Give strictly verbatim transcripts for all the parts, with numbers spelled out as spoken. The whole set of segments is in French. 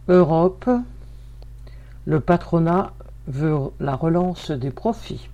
Europe, le patronat veut la relance des profits.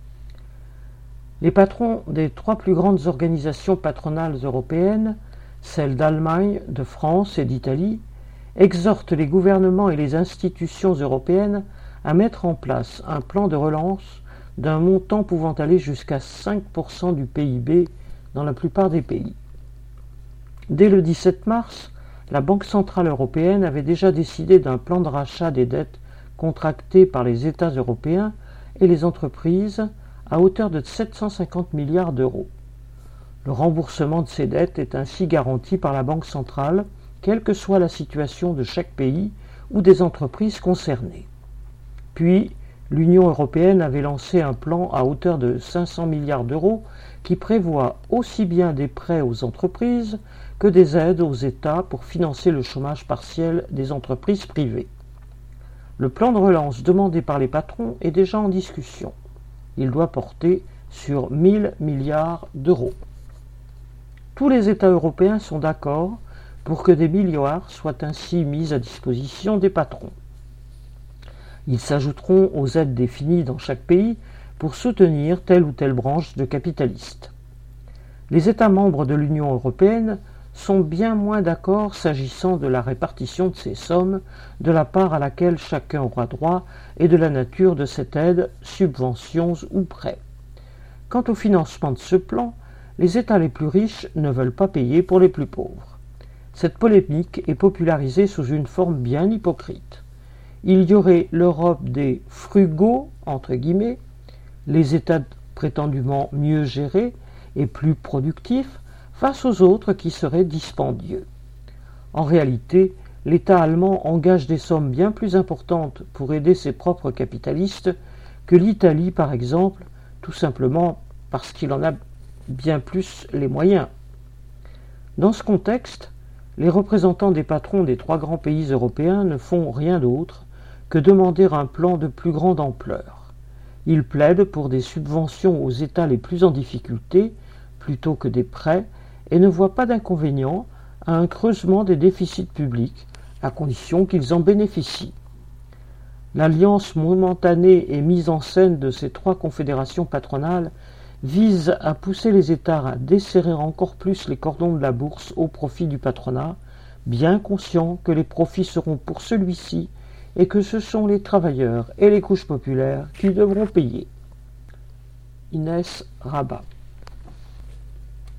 Les patrons des trois plus grandes organisations patronales européennes, celles d'Allemagne, de France et d'Italie, exhortent les gouvernements et les institutions européennes à mettre en place un plan de relance d'un montant pouvant aller jusqu'à cinq pour cent du P I B dans la plupart des pays. Dès le dix-sept mars, la Banque centrale européenne avait déjà décidé d'un plan de rachat des dettes contractées par les États européens et les entreprises à hauteur de sept cent cinquante milliards d'euros. Le remboursement de ces dettes est ainsi garanti par la Banque centrale, quelle que soit la situation de chaque pays ou des entreprises concernées. Puis, l'Union européenne avait lancé un plan à hauteur de cinq cents milliards d'euros qui prévoit aussi bien des prêts aux entreprises que des aides aux États pour financer le chômage partiel des entreprises privées. Le plan de relance demandé par les patrons est déjà en discussion. Il doit porter sur mille milliards d'euros. Tous les États européens sont d'accord pour que des milliards soient ainsi mis à disposition des patrons. Ils s'ajouteront aux aides définies dans chaque pays pour soutenir telle ou telle branche de capitalistes. Les États membres de l'Union européenne sont bien moins d'accord s'agissant de la répartition de ces sommes, de la part à laquelle chacun aura droit et de la nature de cette aide, subventions ou prêts. Quant au financement de ce plan, les États les plus riches ne veulent pas payer pour les plus pauvres. Cette polémique est popularisée sous une forme bien hypocrite. Il y aurait l'Europe des frugaux, entre guillemets, les États prétendument mieux gérés et plus productifs, face aux autres qui seraient dispendieux. En réalité, l'État allemand engage des sommes bien plus importantes pour aider ses propres capitalistes que l'Italie, par exemple, tout simplement parce qu'il en a bien plus les moyens. Dans ce contexte, les représentants des patrons des trois grands pays européens ne font rien d'autre que demander un plan de plus grande ampleur. Ils plaident pour des subventions aux États les plus en difficulté plutôt que des prêts et ne voient pas d'inconvénient à un creusement des déficits publics, à condition qu'ils en bénéficient. L'alliance momentanée et mise en scène de ces trois confédérations patronales vise à pousser les États à desserrer encore plus les cordons de la bourse au profit du patronat, bien conscients que les profits seront pour celui-ci et que ce sont les travailleurs et les couches populaires qui devront payer. Inès Rabat.